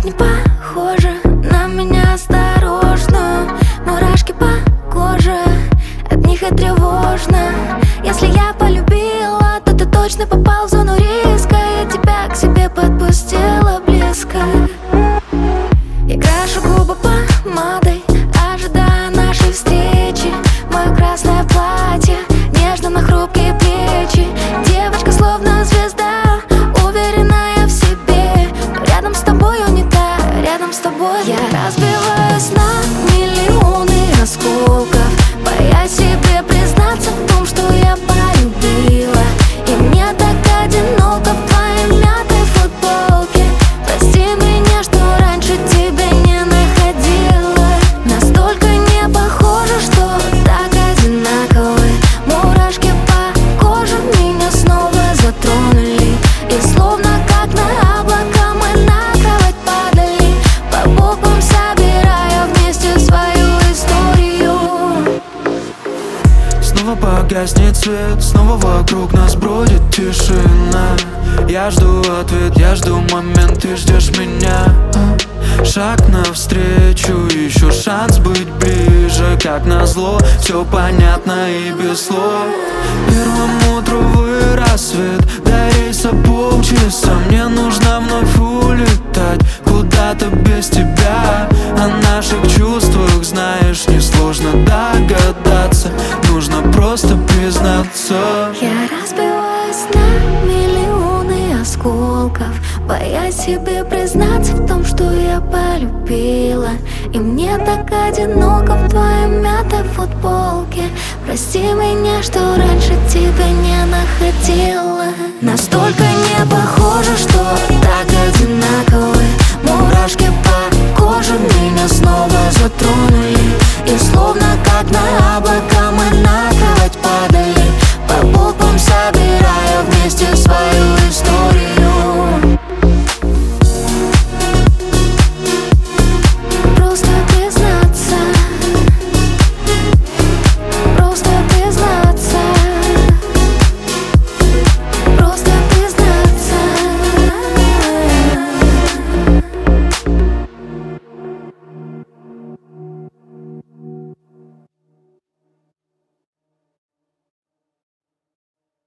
так не похожа на меня, осторожно. Мурашки по коже, от них и тревожно. Если я полюбила, то ты точно попал в зону риска. Я тебя к себе подпустила близко. Я крашу губы помадой, ожидая нашей встречи. Мое красное платье нежно на хрупкие плечи. Девочка словно звезда, уверенная в себе. Но рядом с тобою не та, рядом с тобой я разбиваюсь на миллионы осколков, боясь себе признаться в том, что я полюбила. И мне так одиноко в твоей мятой футболке. Прости меня, что раньше тебя не находила. Настолько не похоже, что так одинаковы. Мурашки по коже меня снова затронули. И словно как на облака мы на кровать падали, по бокам собирая вместе свою историю. Снова погаснет свет, снова вокруг нас бродит тишина. Я жду ответ, я жду момент, ты ждешь меня. Шаг навстречу, еще шанс быть ближе. Как назло, все понятно и без слов. Первым утровый рассвет, до рейса полчаса. Мне нужно вновь улетать куда-то без тебя. О наших чувствах, знаешь, несложно догадаться. Нужно просто признаться. Я разбиваюсь на миллионы осколков, боясь себе признаться в том, что я полюбила. И мне так одиноко в твоей мятой футболке. Прости меня, что раньше тебя не находила. Настолько не похоже, что